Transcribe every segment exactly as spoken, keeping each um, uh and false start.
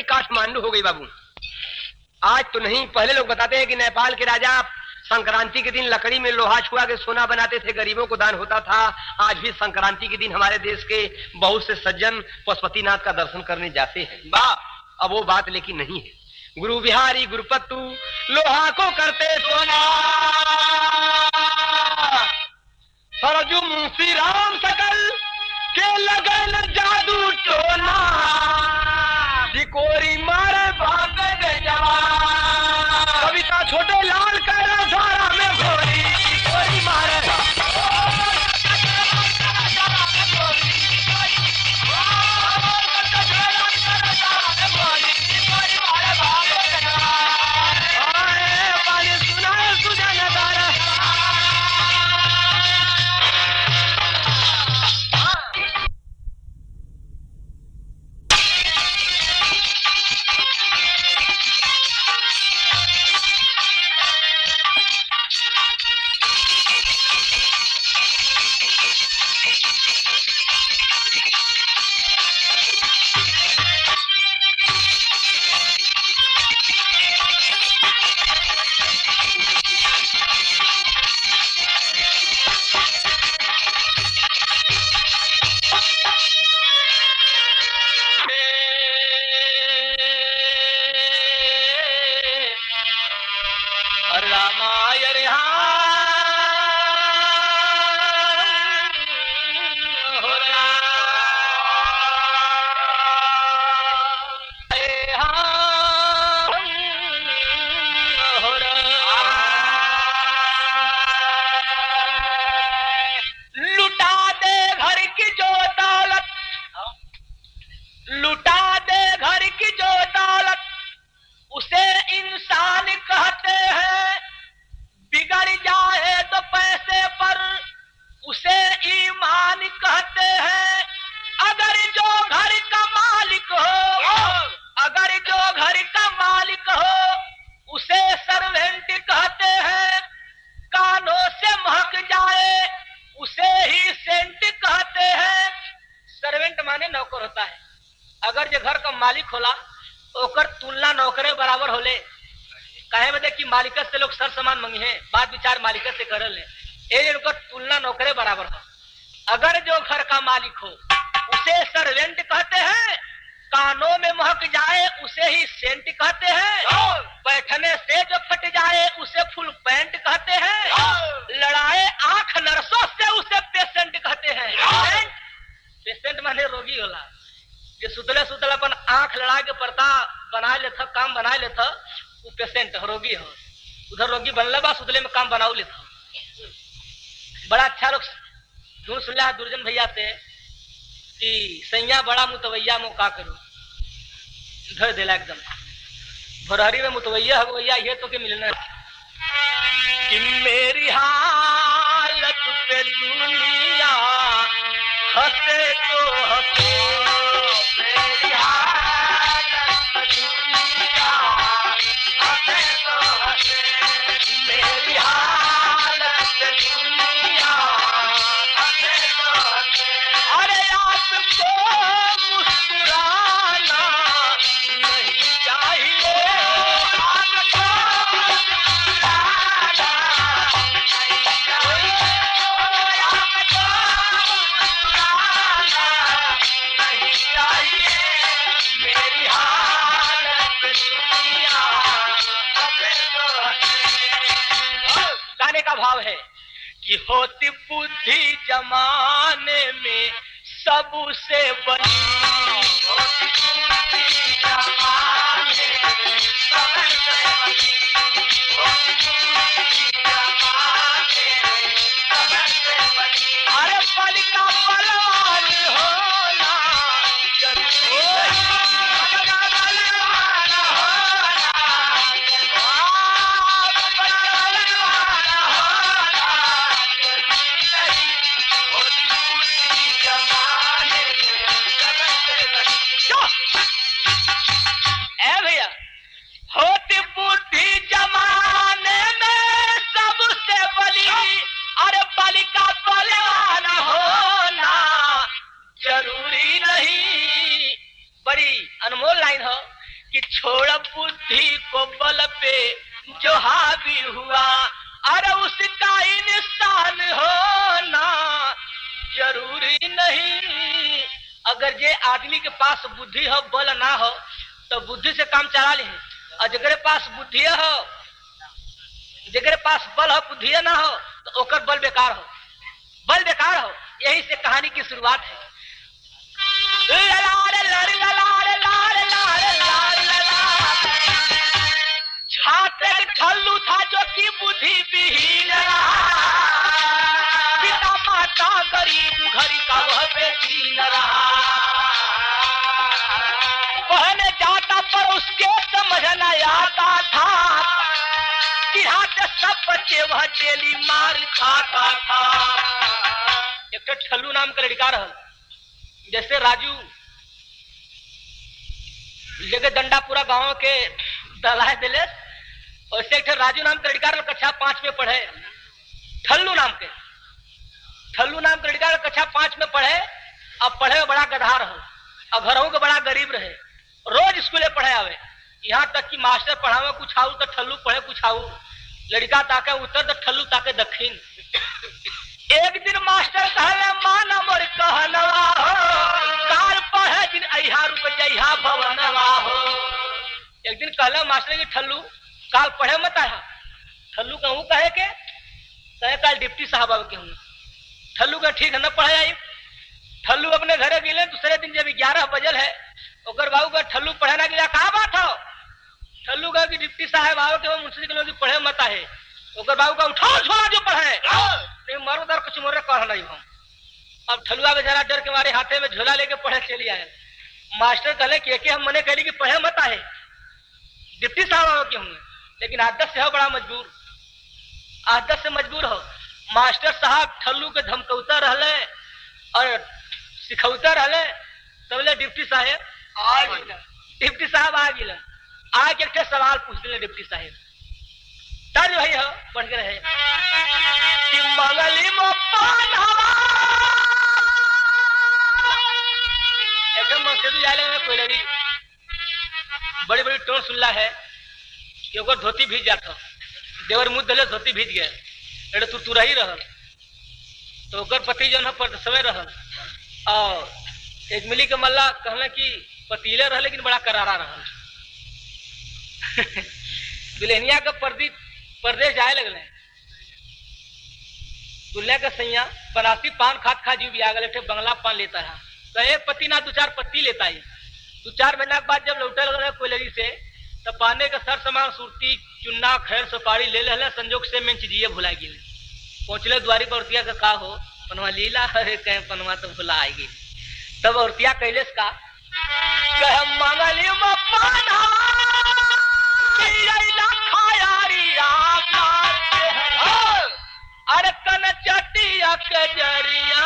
काठमांडू हो गई बाबू। आज तो नहीं, पहले लोग बताते हैं कि नेपाल के राजा संक्रांति के दिन लकड़ी में लोहा छुआ के सोना बनाते थे, गरीबों को दान होता था। आज भी संक्रांति के दिन हमारे देश के बहुत से सज्जन पशुपतिनाथ का दर्शन करने जाते हैं। वाह, अब वो बात लेकिन नहीं है। गुरु बिहारी गुरुपत्तु लोहा को करते सोना, सरजू मुंशी राम सकल के लगन जादू टोना, सिकोरी मारे भाग गए जवान, कविता छोटे लाल कर धारा में घोरी, सिकोरी मारे मालिक होला ओकर तुलना नौकरे बराबर होले। कहे बदे कि मालिकत से लोग सर समान मंगे हैं, बात विचार मालिकत से करल है, ए ओकर तुलना नौकरे बराबर हो। अगर जो घर का मालिक हो उसे सर्वेंट कहते हैं, कानों में महक जाए उसे ही सेंट कहते हैं, बैठने से जो फट जाए उसे फुल पैंट कहते हैं, लड़ाए आंख नर्सों से उसे पेशेंट कहते हैं। पेशेंट माने रोगी होला, जे सुतले सुतले अपन आंख लड़ा के पर्दा बना लेता, काम बना लेता, वो पेशेंट रोगी हो। उधर रोगी बनले बा, सुतले में काम बनाऊ लेता। बड़ा अच्छा लोग ढूंढ सुन लिया दुर्जन भैया से कि सैया बड़ा मुतवैया मो का करूं, धर देला एकदम भरहरी में मुतवैया हो भैया, ये तो के मिलना कि मेरी हालत पे दुनिया हंसे तो हंसे, मेरी हालत पे दुनिया हंसे तो हंसे, मेरी हालत पे दुनिया हंसे तो हंसे। अरे आपको मुस्कुराना नहीं चाहिए, आपको मुस्कुराना नहीं चाहिए, आपको मुस्कुराना नहीं चाहिए, मेरी हालत दुनिया हंसे तो हंसे। गाने का भाव है कि होती बुद्धि जमाने में सबसे बड़ी, होती बुद्धि जमाने में सबसे बड़ी, होती बुद्धि जमाने में सबसे बड़ी। अरे पल का बलवान होना जरूरी नहीं, पल का बलवान होना जरूरी भैया। होती बुद्धि जमाने में सबसे बली, अरे बालिका बलवान होना जरूरी नहीं। बड़ी अनमोल लाइन हो कि छोड़ बुद्धि को बल पे जो हावी हुआ, अरे उसका इंसान होना जरूरी नहीं। अगर ये आदमी के पास बुद्धि हो बल ना हो तो बुद्धि से काम चला ले, और जगरे पास बुद्धि हो, जगरे पास बल हो बुद्धि ना हो तो ओकर बल बेकार हो, बल बेकार हो। यही से कहानी की शुरुआत है। ललारे लड़ ललारे लारे लारे लारे ललारे, छात्र ठल्लू था जो कि बुद्धि विहीन रहा, पिता माता गरीब घर का वह बेदीन रहा। पढ़ने जाता पर उसके समझ न आता था कि हाथ सब बच्चे वह डेली मार खाता था। एक तो ठल्लू नाम का लड़का रहल, जैसे राजू लेके डंडा पूरा गांव के दलाए दिले, वैसे एक राजू नाम का लड़का रहल, कक्षा पांच में पढ़े। ठल्लू नाम के ठल्लू नाम का लड़का कक्षा पांच में पढ़े, अब पढ़े में बड़ा गधा रहल, और घरों के बड़ा गरीब रहे, रोज स्कूले पढ़े आवे। यहाँ तक कि मास्टर पढ़ावे कुछ आऊ तो ठल्लू पढ़े कुछ आऊ, लड़का ताके उत्तर तो ठल्लू ताके दक्षिण। एक दिन मास्टर कहले माना मोर कहनवा हो, काल पढ़े दिन अहिया रुक जइहा भवनवा हो। एक दिन कहले मास्टर की ठल्लू काल पढ़े मत आया। ठल्लू कहूँ कहे के कहे काल डिप्टी साहब आवे के हूँ। ठल्लू का ठीक है न पढ़े आई। ठल्लू अपने घरे गिले, दूसरे दिन जब ग्यारह बजल है ओकर बाबू का ठल्लू पढ़े ना गिला, कहा बात हो? ठल्लू का डिप्टी साहब आवे के मुंशी के लोग पढ़े मत आए। ओकर बाबू का उठाओ छोड़ा जो पढ़े, मरो दर कुछ मोरे कह रही हम। अब ठलुआ के जरा डर के मारे हाथे में झोला लेके पढ़े चली आए। मास्टर कहले कि एके हम मने कहली कि पढ़े मत आए, डिप्टी साहब आओ के होंगे, लेकिन आदत से हो बड़ा मजबूर, आदत से मजबूर हो। मास्टर साहब ठल्लू के धमकौता रहले और सिखौता रहले, तबले डिप्टी साहब आ गए। डिप्टी साहब आ गए, आके एक सवाल पूछ दिले डिप्टी साहब, तब वही हो बढ़ के रहे कि मंगली में पानवा एकदम मस्जिद जाले में कोई लड़ी बड़ी बड़ी टोन सुनला है कि ओकर धोती भीज जाता, देवर मुंह दले धोती भीज गए, एड़े तू तू रही रहल तो ओकर पति जन है पर समय रहल। और एक मिली के मल्ला कहले कि पतीले रह लेकिन बड़ा करारा रहल। दुल्हनिया का प्रदीप परदेश जाए लगले, दुल्हे का सैया बनारसी पान खात खा जीव आ गए, बंगला पान लेता है, तो एक पत्ती ना दो चार पत्ती लेता है। दो चार महीना के बाद जब लौटे लगे कोयलरी से, तो पाने का सर सामान सुरती चुन्ना खैर सुपारी ले ले संजोग से मैं चीजिए भुला गई। पहुंचले द्वारी पर औरतिया का का हो पनवा लीला, अरे कहे पनवा तो भुला आएगी। तब औरतिया कैलेस का कह मंगली में पाना अरे कन चटिया के जरिया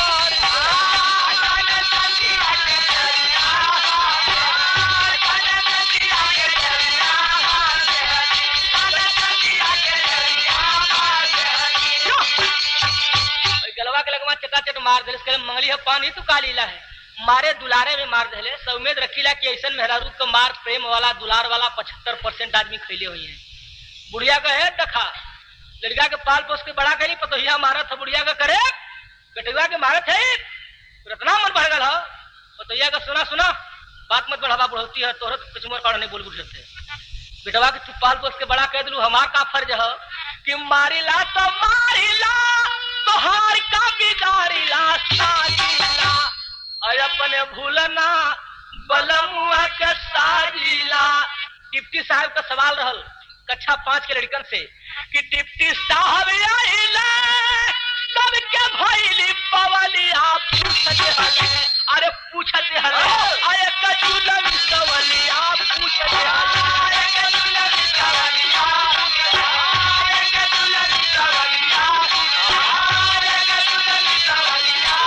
गलवा के लगवा चटाचट मार दे, मंगली है पानी तो का लीला है, मारे दुलारे में मार दे। सौमेद रखीला कि ऐसा मेहरारू को मार प्रेम वाला दुलार वाला पचहत्तर परसेंट आदमी खैले हुई है। बुढ़िया का है दखा, लड़का के पाल पोस के बड़ा करी, पतोहिया मारा था बुढ़िया का करे बेटुआ के मारे थे, इतना मन बढ़ गल हो। पतोहिया का सुना सुना बात मत बढ़ावा, बढ़ोती है तोहर कुछ मोर कारण नहीं बोल बुझते। बेटवा के तू पाल पोस के बड़ा कह दिलू, हमार का फर्ज है कि मारिला तो मारिला तोहार का बिगाड़िला साजिला, और अपने भूलना बलमुआ के साजिला। डिप्टी साहब का सवाल रहल कक्षा पांच के लड़कन से कि डिप्टी साहब आइले सबके भइली पवलिया पूछते हले, अरे पूछते हले आए कजुलम सवलिया पूछते हले, आए कजुलम सवलिया आए कजुलम सवलिया आए कजुलम सवलिया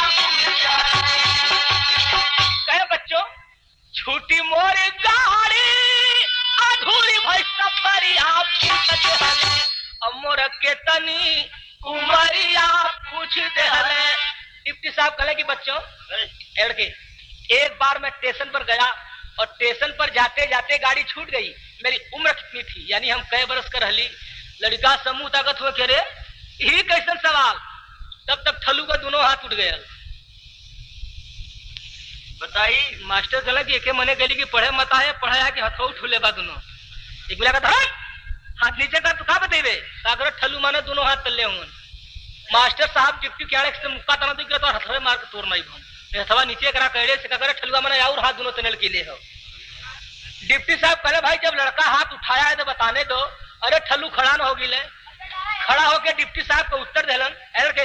कहे बच्चों छूटी मोर गाड़ी अधूरी भई सफरिया पूछते हले, अमोर के तनी उमरिया पूछ दे हले। डिप्टी साहब कहे कि बच्चों एड़ के एक बार मैं स्टेशन पर गया और स्टेशन पर जाते जाते गाड़ी छूट गई। मेरी उम्र कितनी थी, यानी हम कई बरस कर रहली। लड़का समूह ताकत हुए करे यही कैसन सवाल। तब तक ठल्लू का दोनों हाथ उठ गया। बताई मास्टर चला कि एके मने गली की पढ़े मत आए, पढ़ा है कि हथो उठूले बा दोनों। एक बोला कहता हाथ नीचे कर तो का बतेबे, अगर ठल्लू माने दोनों हाथ तल्ले होंगे। मास्टर साहब डिप्टी क्या से मुक्का तना तो तो हथवे मार के तोड़ नहीं भन हथवा नीचे करा कहले से करे ठल्लुआ माने और हाथ दोनों तनल के लिए हो। डिप्टी साहब कहले भाई जब लड़का हाथ उठाया है तो बताने दो। अरे ठल्लू खड़ा न हो गिले, खड़ा होके डिप्टी साहब को उत्तर देलन के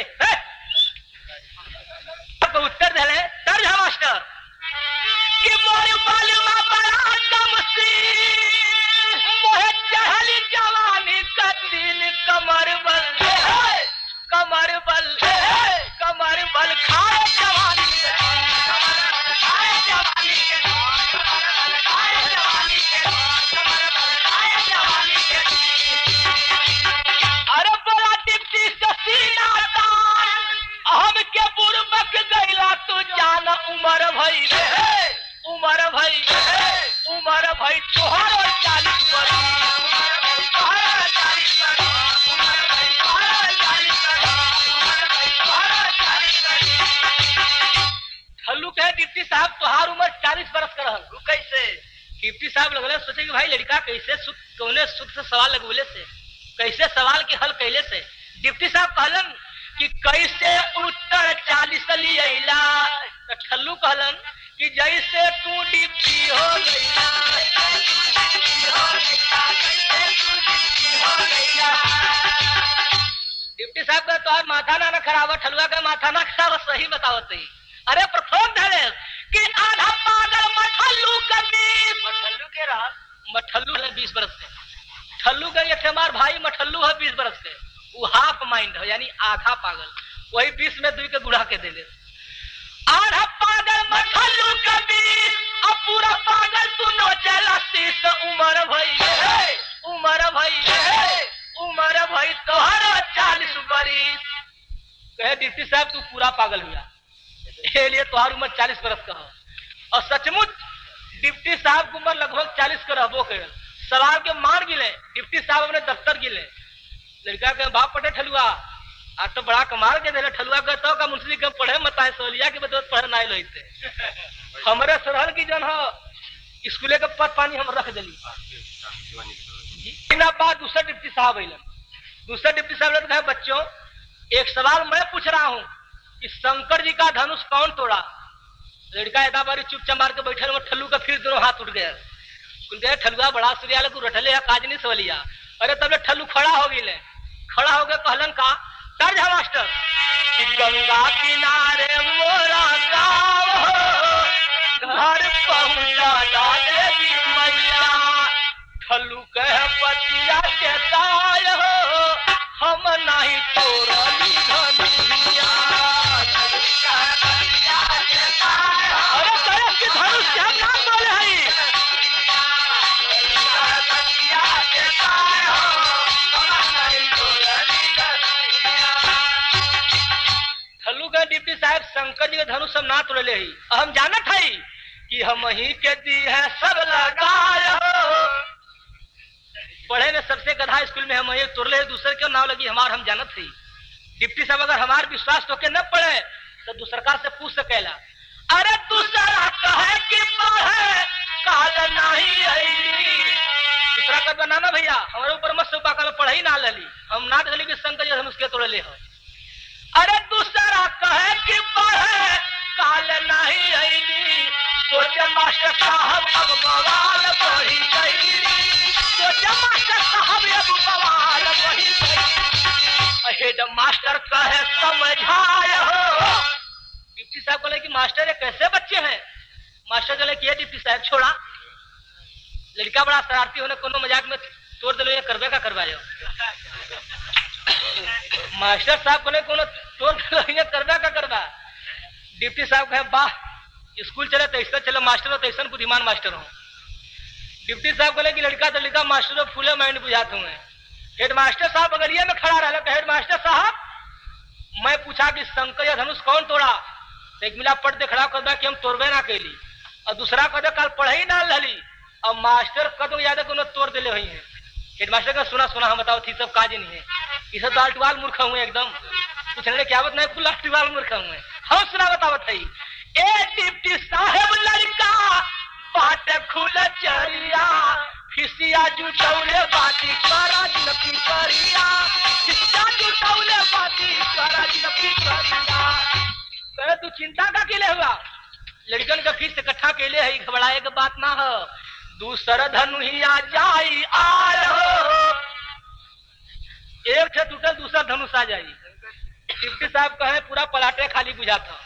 को उत्तर देले तर जा मास्टर कि मोर बालवा बड़ा कमसी मोहे चढ़ली जवानी का दिन कमर बल कमर बल कमर बल खाए जवानी खाए जवानी खाए जवानी खाए जवानी अरे बोला डिप्टी सीना तान हम के बुरबक गईला तू जान उमर भई उमर भई उमर भई तोहरो चालीस बरस तोहरो चालीस बरस उमर भई तोहरो चालीस बरस। ठल्लू कहे डिप्टी साहब तोहार उम्र चालीस बरस का रहल कैसे। डिप्टी साहब लगले सोचे कि भाई लड़का कैसे सुख कौने सुख से सवाल लगवले से कैसे सवाल के हल कैले से। डिप्टी साहब कहलन कि कैसे उत्तर चालीस लियला तो ठल्लू कहलन कि जैसे तू डिप्टी हो गईला डिप्टी साहब का तोहार माथा ना ना खराब ठलुआ का माथा ना खराब सही बतावत ही। अरे प्रथम धरे कि आधा पागल मठल्लू का बीस मठल्लू के रहा मठल्लू है बीस बरस से ठल्लू का ये हमार भाई मठल्लू है बीस बरस से वो हाफ माइंड है यानी आधा पागल वही बीस में दुई के गुड़ा के दे ले। आधा पागल मठल्लू का बीस अब पूरा पागल तू नो चला तीस उम्र भई उम्र भई उम्र भई तोहरा चालीस बरिस। कहे डिप्टी साहब तू पूरा पागल हुआ ये लिए तोहार उम्र चालीस बरस का हो। और सचमुच डिप्टी साहब की उम्र लगभग चालीस का रहबो कर। सवाल के मार गिले डिप्टी साहब अपने दफ्तर गिले लड़का के बाप पटे ठलुआ आज तो बड़ा कमाल के दे ठलुआ के तो का मुंसली के पढ़े मत है सोलिया के बदौलत पढ़े ना लइते हमरे सरहल की जन हो स्कूले के पद पानी हम रख देली। दिन बाद दूसरा डिप्टी साहब अइलन दूसरा डिप्टी साहब ने कहा बच्चों एक सवाल मैं पूछ रहा हूँ कि शंकर जी का धनुष कौन तोड़ा। लड़का एदा बारी चुपचाप मार के बैठे में ठल्लू का फिर दोनों हाथ उठ गया। गए ठलुआ बड़ा सूर्याल को रटले है काज नहीं सवलिया। अरे तब ठल्लू खड़ा हो गए खड़ा हो गए कहलन का तर्ज है मास्टर कि गंगा किनारे मोरा गाँव घर पहुंचा देवी मैया ठल्लू कह पतिया के ताय हो हम नहीं तोरली धनुषिया। अरे कहे कि धनुष के हम नाम बोले हई ठल्लू का डिप्टी साहब शंकर जी के धनुष सब ना तोड़ले ही हम जानत हई कि हम ही के दी है सब लगाए पढ़े में सबसे गधा स्कूल में हम ये तोड़ले दूसरे क्यों नाव लगी हमार हम जानत थी। डिप्टी साहब अगर हमार विश्वास तो के न पढ़े तो दूसरकार से पूछ सकेला। अरे दूसरा कहे कि पढ़े काल नहीं आई दूसरा कर बनाना भैया हमारे ऊपर मत से काल पढ़ाई ना लली हम ना चली कि शंकर जी हम उसके तोड़ले हो। अरे दूसरा कहे कि पढ़े काल नहीं आई सोचे मास्टर साहब अब बवाल बढ़ी गई सोचे मास्टर साहब अब बवाल बढ़ी गई हेड मास्टर कहे समझाए हो। डिप्टी साहब बोले कि मास्टर ये कैसे बच्चे हैं। मास्टर बोले कि ये डिप्टी साहब छोड़ा लड़का बड़ा शरारती होने कोनो मजाक में तोड़ दिलो ये करवे का करवायो। मास्टर साहब बोले कोनो तोड़ दिलो ये करवे का करवा। डिप्टी साहब कहे वाह स्कूल चले तो ऐसा चलो मास्टर हो तो ऐसा बुद्धिमान मास्टर हो। डिप्टी साहब बोले कि लड़का तो लड़का मास्टर फूले माइंड बुझाते हुए। हेड मास्टर साहब बगलिया में खड़ा रहा तो हेड मास्टर साहब मैं पूछा कि शंकर या धनुष कौन तोड़ा तो एक मिला पट दे खड़ा कर कि हम तोड़बे ना कैली और दूसरा कदो काल पढ़ाई ना लली और मास्टर कदो याद को तोड़ दिले हुई है। हेडमास्टर का सुना सुना हम बताओ थी सब काज नहीं है, ये सब दालटुआल मूर्ख हुए एकदम, पूछने क्या बत नहीं फुल लालटुआल मूर्ख हुए। हम सुना बतावत है ए डिप्टी साहब लड़का बाट खुल चरिया फिसिया जुटौले बाती कराज नपी करिया फिसिया जुटौले बाती कराज नपी करिया। कहे तू चिंता का केले हुआ, लड़कन का फीस इकट्ठा केले है, घबराए के बात ना हो, दूसरा धनुहिया जाई आल हो, एक से टूटल दूसरा धनुष आ जाई। डिप्टी साहब कहे पूरा पलाटे खाली बुझा था,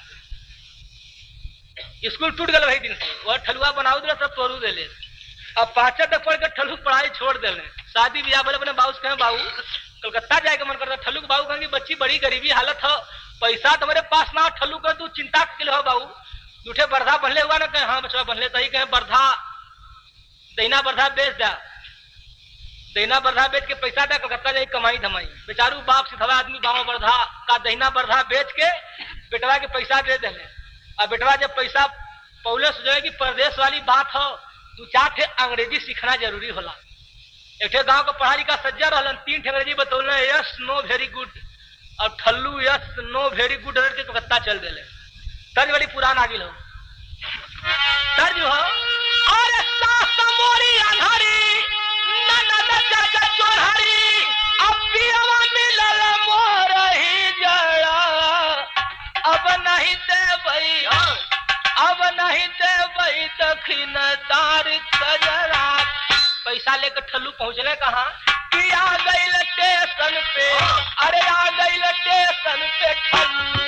स्कूल टूट गल वही दिन से, वह ठलुआ बनाऊ दिला सब तोड़ू देले। अब पांच तक पढ़ के ठलू पढ़ाई छोड़ देले, शादी ब्याह बोले अपने बाबू से कहे बाबू कलकत्ता जाए के मन करता, ठलू के बाबू कहेंगे बच्ची बड़ी गरीबी हालत हो, पैसा तुम्हारे पास ना, ठलू कर तू चिंता के लिए हो बाबू, दूठे बर्धा बनले हुआ ना, कहे हाँ बच्चा बनले तही, कहे बर्धा दहीना बर्धा बेच दा, दहीना बर्धा बेच के पैसा दे कलकत्ता जाए कमाई धमाई। बेचारू बाप सिधवा आदमी बाबा बर्धा का दहीना बर्धा बेच के बेटवा के पैसा दे देले। अब बेटवा जब पैसा पौले सोचे कि परदेश वाली बात हो, दो चार ठे अंग्रेजी सीखना जरूरी होला। एक ठे गांव का पढ़ा लिखा सज्जा रहलन, तीन ठे अंग्रेजी बतौले यस नो वेरी गुड, और ठल्लू यस नो वेरी गुड के कलकत्ता चल देले। तर्ज बड़ी पुरान आ गई हो, तर्ज हो अरे सास मोरी अनहरी ननद चाचा चोरहरी अब पियवा मिलल मोर ही जड़ा, अब नहीं दे भई अब नहीं दे भई दखिन दार कजरा। पैसा लेकर ठल्लू पहुंचले कहा कि आ गई स्टेशन पे, अरे आ गई स्टेशन पे ठल्लू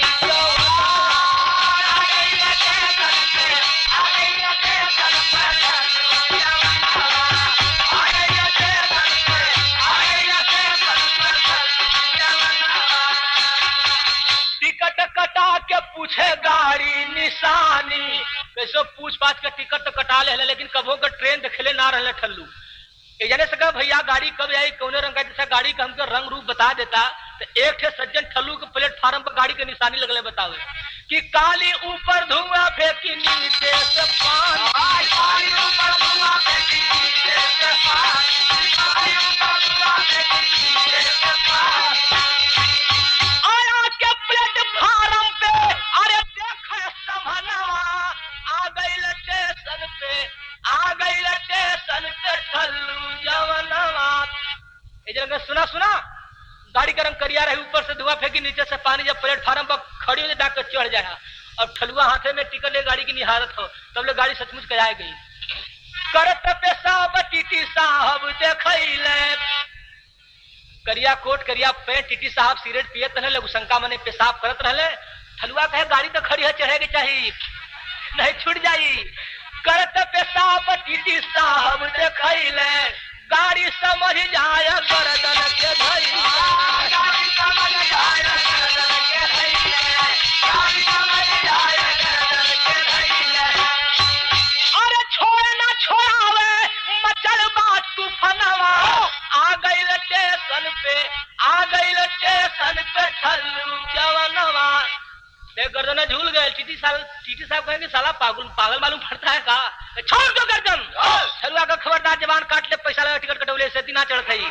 टिकट कटा के पूछे गाड़ी निशानी, कैसे पूछ पाछ के टिकट तो कटा ले, लेकिन कभो का ट्रेन देखले ना रहले ठल्लू। एक जने से कहा भैया गाड़ी कब आई, कौन रंग का, जैसा गाड़ी का हमको रंग रूप बता देता, तो एक ठे सज्जन ठल्लू के प्लेटफार्म पर गाड़ी के निशानी लगले बतावे कि काली ऊपर धुआं फेंकी नीचे से पानी, काली ऊपर धुआं फेंकी नीचे से पानी, काली ऊपर धुआं फेंकी नीचे से पानी। आया के प्लेटफार्म पे अरे देखे समनवा आ गई स्टेशन पे, आ गई स्टेशन पे ठल्लू जवनवा। ए जगह सुना सुना गाड़ी का रंग करिया रही, ऊपर से धुआं फेंकी नीचे से पानी, जब प्लेटफार्म पर खड़ी हो जाए डाक चढ़ जाए, अब ठलुआ हाथे में टिकट ले गाड़ी की निहारत हो, तब ले गाड़ी सचमुच कराई गई। करत पेशाब टीटी साहब देखैले, करिया कोट करिया पैंट, टीटी साहब सिगरेट पियत रहले, लघुशंका मने पेशाब करत रहले। ठलुआ कहे गाड़ी तो खड़ी है, चढ़े के चाहिए नहीं छूट जाई। करत पेशाब टीटी साहब देखैले, गाड़ी समझ जाए गर्दन के धैले, गाड़ी समझ जाए गर्दन के धैले, गाड़ी समझ जाए गर्दन के धैले। अरे छोड़ ना छोड़ावे मचल बात तूफानवा, आ गई स्टेशन पे, आ गई स्टेशन पे ठल्लू जवनवा। देख गर्दन झूल गए, टीटी साहब टीटी साहब कहेंगे साला पागल पागल मालूम पड़ता है का, छोड़ दो गर्दन। ठलुआ का खबरदार जवान काट ले, पैसा लगा टिकट कटौले से दिना चढ़ गई,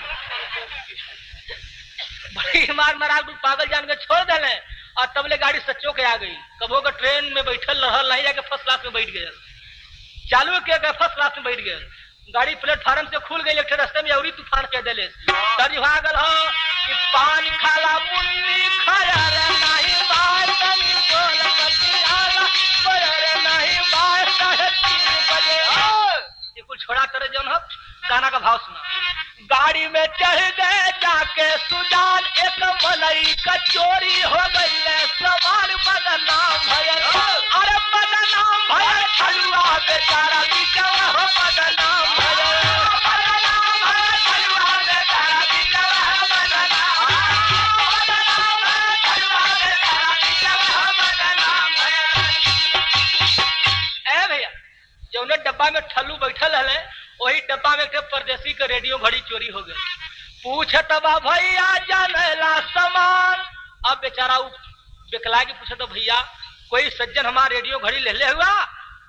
बड़ी मार मारा पागल जान के छोड़ देले, और तब ले गाड़ी सच्चो के आ गई। कबो का ट्रेन में बैठल रहल नहीं, जाके फर्स्ट क्लास में बैठ गए, चालू के फर्स्ट क्लास में बैठ गए। गाड़ी प्लेटफार्म से खुल गई, एक रास्ते में अवरी तूफान कह दिले, तर्ज भागल हो कि पानी खाला मुन्नी खाया रे नहीं बार कमी बोल कटियाला बरे नहीं बार साढ़े तीन बजे। ये कुछ छोड़ा करे जौन हो, गाना का भाव सुना। गाड़ी में चढ़ गए जाके सुजान, एक मनई का चोरी हो गई है, सवार बदनाम भयल, अरे बदनाम भयल ठलुआ बेचारा बिचवा हो, बदनाम भयल, बदनाम भयल ठलुआ बेचारा बिचवा हो, बदनाम बदनाम भयल ठलुआ बेचारा बिचवा हो, बदनाम भयल। ए भैया जौने डब्बा में ठल्लू बैठल रहले, वही डब्बा में एक परदेसी का रेडियो घड़ी चोरी हो गई। पूछत बा भैया जानेला सामान, अब बेचारा बेकला के पूछत भैया कोई सज्जन हमारा रेडियो घड़ी ले ले हुआ,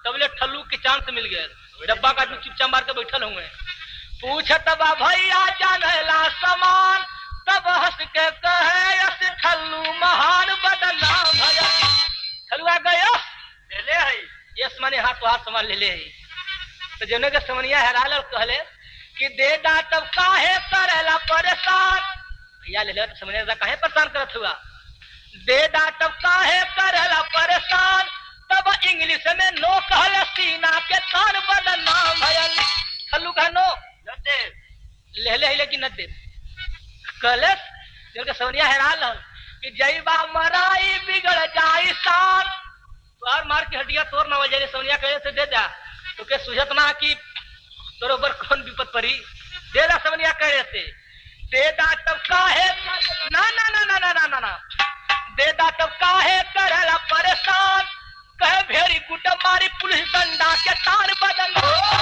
तब ले ठल्लू के चांस मिल गए, डब्बा का चुपचाप मार के बैठल हुए। पूछत बा भैया जानेला समान, तब हंस के कहे यस ठल्लू महान बदनाम भया। ठल्लुआ गयो ले ले है यस माने हाथ तो हाथ सामान ले ले है। तो जने के समनिया हैरान और कहले कि दे दा तब काहे करेला परेशान। भैया ले ले तो समनिया काहे परेशान करत हुआ। दे दा तब काहे करेला परेशान, तब इंग्लिश में नो कहल सीना के तान बदनाम भयल। ठल्लू कहा नो न दे, ले ले लेकिन न दे। कहले जन सोनिया हैरान हल कि जईबा मराई बिगड़ जाई शान, तोहर मार की हड्डियां तोड़ न हो जाए। सोनिया कहे से दे जा तो के सुझत ना कि तोरे ऊपर कौन विपत पड़ी, दे दा। सोनिया कहे से दे दा तब काहे ना ना ना ना ना ना ना दे दा तब काहे करेला परेशान, कहे भेरी गुट मारी पुलिस डंडा के तार बदल।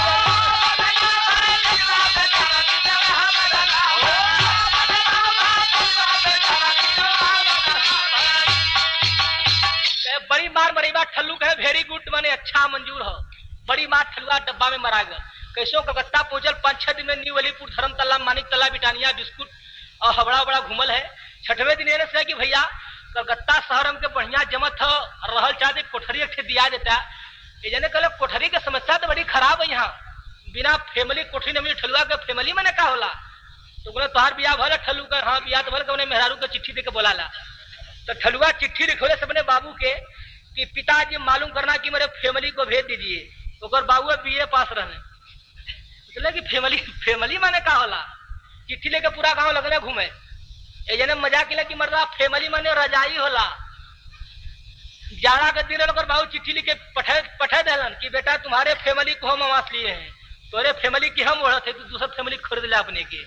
बड़ी मार मरी बात ठल्लू कहे वेरी गुड माने अच्छा मंजूर हो। बड़ी मार ठल्लुआ डब्बा में मरा गया। कैसो कलकत्ता पहुंचल पांच छह दिन में न्यू अलीपुर धर्मतला मानिक तला बिटानिया बिस्कुट और हबड़ा बड़ा घूमल है। छठवें दिन एने से कि भैया कलकत्ता शहर में के बढ़िया जमत हो रहल चाहते कोठरी एक दिया देता। ये जने कहले कोठरी के समस्या तो बड़ी खराब है, यहाँ बिना फैमिली कोठरी नहीं। ठल्लुआ के फैमिली में का होला तो बोले तोहार बियाह भले ठल्लू का। हाँ बियाह तो भले मेहरारू के चिट्ठी दे के बोला ला। तो ठल्लुआ चिट्ठी लिखोले से अपने बाबू के कि पिताजी मालूम करना कि मेरे फैमिली को भेज दीजिए। तो बाबू बीए पास रहने मतलब कि फैमिली फैमिली माने का होला। चिट्ठी लेके पूरा गांव लगने घूमे। ए जने मजाक किला कि मर्दा फैमिली माने रजाई होला। जाड़ा के दिन बाबू चिट्ठी लिखे पठे पठे देलन कि बेटा तुम्हारे फैमिली को हम आवास लिए हैं, तोरे फैमिली की हम ओढ़त है, तू दूसरा फैमिली खरीद ले अपने के।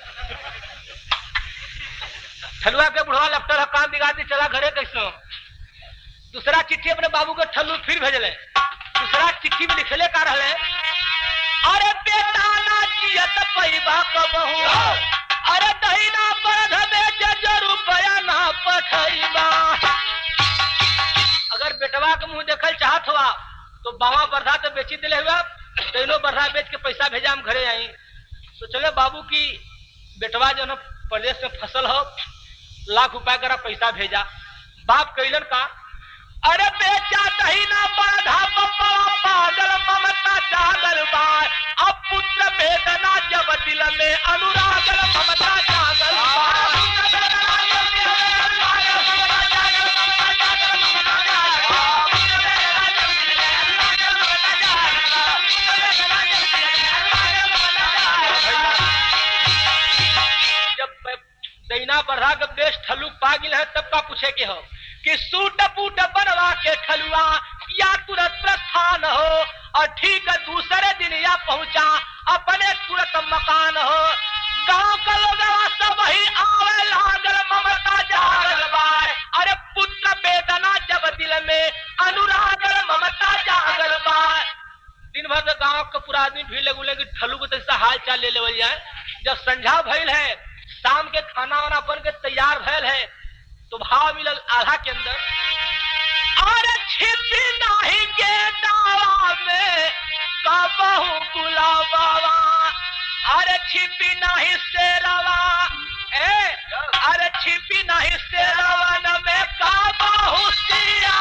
ठल्लुआ के बुढ़वा लपटल काम बिगाड़ दी चला घरे कैसो। दूसरा चिट्ठी अपने बाबू के ठल्लू फिर भेजले। दूसरा चिट्ठी में लिखले का रहले, अरे बेटा ना जियत पैबा कबहू, अरे दहिना बरध बेच जरूर रुपया ना पठैबा। अगर बेटवा के मुंह देखल चाहत हुआ तो बावा बरधा तो बेची दिले हुआ, तीनों बरधा बेच के पैसा भेजा हम घरे आई। तो चले बाबू की बेटवा जो है प्रदेश में फसल हो, लाख रुपया करा पैसा भेजा। बाप कैलन का, अरे बेचा दहिना बरधा पागल ममता जागल बार, अब पुत्र वेदना जब दिल में अनुरागल ममता जागल बार। दैना बढ़ा के बेश ठल्लू पागिल है तब का पूछे के हो कि सूट बूट बनवा के ठलुआ या तुरंत प्रस्थान हो, और ठीक दूसरे दिन या पहुंचा अपने तुरंत मकान हो। गांव का लोग सब ही आवे लागल ममता जागल बार, अरे पुत्र वेदना जब दिल में अनुरागल ममता जागल बार। दिन भर गांव का पूरा आदमी भीड़ लगू लगी ठल्लू को तैसा हाल चाल ले लेवल जाए। जब संझा भइल है, शाम के खाना वाना बन के तैयार भैल है, तो भाव मिलल आधा के अंदर, अरे छिपी नाही के दावा में कबहू गुलाबावा, अरे छिपी नाही शेरवा, ए अरे छिपी नाही शेरवन में कबहू सिया,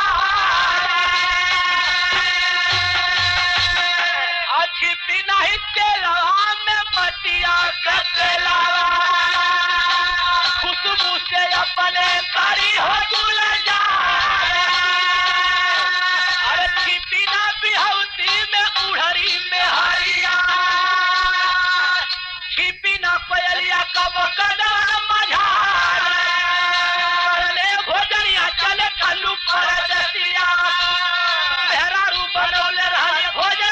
छिपी नहीं तेलवा में मटिया कतलावा, खुशबू से अपने करी हो गुल जा, अरे छिपी ना बिहौती में उड़हरी में हरिया, छिपी ना कोयलिया कब कदर मझार, भोजनिया चले ठल्लू पर दसिया, मेहरारू बनौले रहे भोजन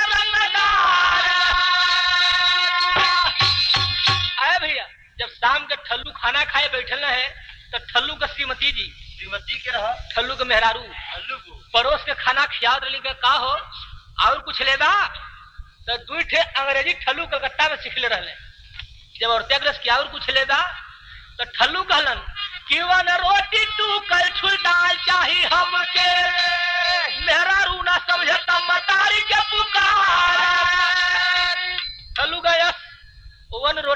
जब शाम के ठल्लू खाना खाए बैठल है तो ठल्लू का श्रीमती जी श्रीमती के रहा ठल्लू के मेहरारू ठल्लू को परोस के खाना खियावत रही के का हो और कुछ लेबा। तो दू ठे अंग्रेजी ठल्लू कलकत्ता में सीखले रहले। जब औरतें रस किया और कुछ लेबा तो ठल्लू कहलन कि वन रोटी तू कल छुल दाल चाही हमके, मेहरारू ना समझता मतारी के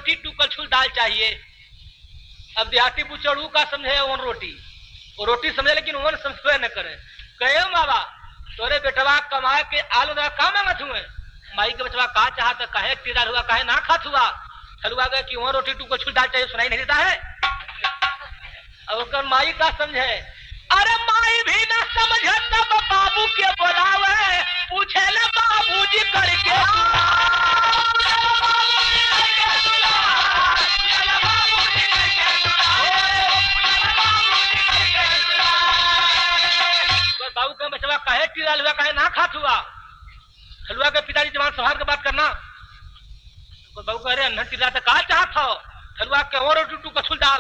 रोटी टू कलछुल दाल चाहिए। अब देहाती बुचड़ू का समझे ओन रोटी, वो रोटी समझे लेकिन ओन समझे न करे। कहे मावा तोरे बेटवा कमा के आलू दाल का मांगत हुए, माई के बचवा का चाहता, काहे टीदार हुआ, काहे ना खात हुआ। हलवा गए कि वहां रोटी टू कलछुल दाल चाहिए, सुनाई नहीं देता है। और माई का समझे, अरे माई भी ना समझे तब बाबू के बोलावे, पूछे ले बाबूजी करके बाबू का बचवा काहे टीदार हुआ, काहे ना खात हुआ। हलवा के पिताजी जवान संभाल के बात करना। तो बाबू कह रहे टीदार तो का चाहत हो, हलवा के और रोटी टू कलछुल दाल।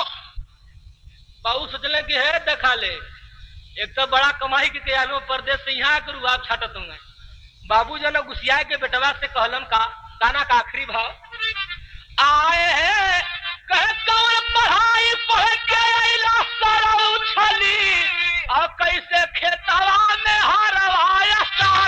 बाबू सोचले कि है देखा ले, एक तो बड़ा कमाई के आलू परदेश से यहाँ के रुआब छाटत होंगे। बाबू जो न गुस्सिया के बेटवा से कहलन का गाना का आखिरी भाव आए है, कहे कौन पढ़ाई पढ़ के अइला सारा उछली, और कैसे खेतवा में हरवाया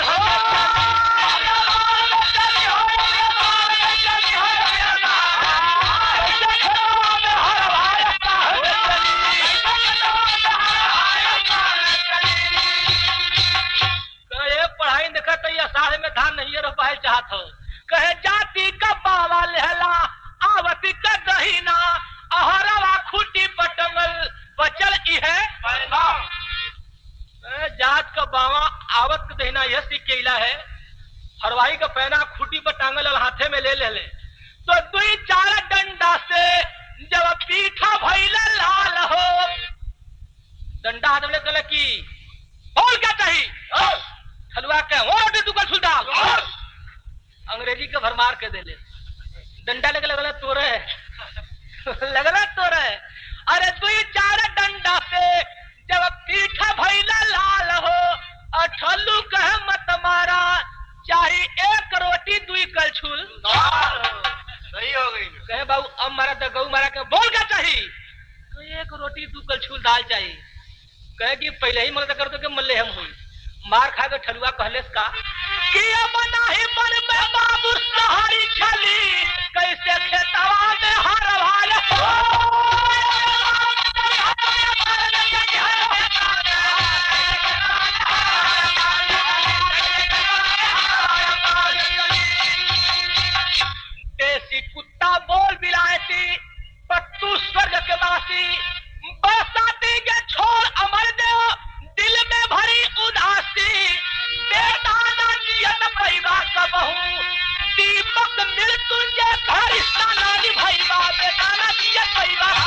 पढ़ाई देखा तो ये साढ़े में धान नहीं रह पाए चाहत हो। कहे जाति का बावा लहला आवती का दहीना, अहरवा खूटी पटंगल बचल ई है जात का बावा आवत का दहीना यह सिकेला है, हरवाई का पैना खूटी पर टांगल हाथे में ले ले ले। तो दुई चार डंडा से जब पीठा भइला लाल हो, डंडा हाथ में ले की बोल क्या चाहिए, हलवा के वो रोटी तू कलछुल दाल, अंग्रेजी के भरमार के दे ले। डंडा लगे लगल तोरे लगल तोरे, अरे दुई चार डंडा से जब पीठा भइला लाल हो, अठल्लू कहे मत मारा, चाहे एक रोटी दुई कलछुल सही हो गई। कहे बाबू अब मारा तो गऊ मारा के बोल क्या चाहिए, तो एक रोटी दू कलछुल दाल चाहिए। कहे कि पहले ही मदद कर दो कि मल्ले हम हुई मार खा के ठलुआ कहले का कि अब नाही मन में बाबू सहारी छली, कैसे खेतवा में हरवाया देसी कुत्ता बोल बिलायती, पत्तू स्वर्ग के वासी, बरसाती के छोड़ अमर देव, दिल में भरी उदासी, बेटा ना जियत भैया कबहू, दीपक मृत्युंजय घर नानी भैया, बेटा ना जियत भैया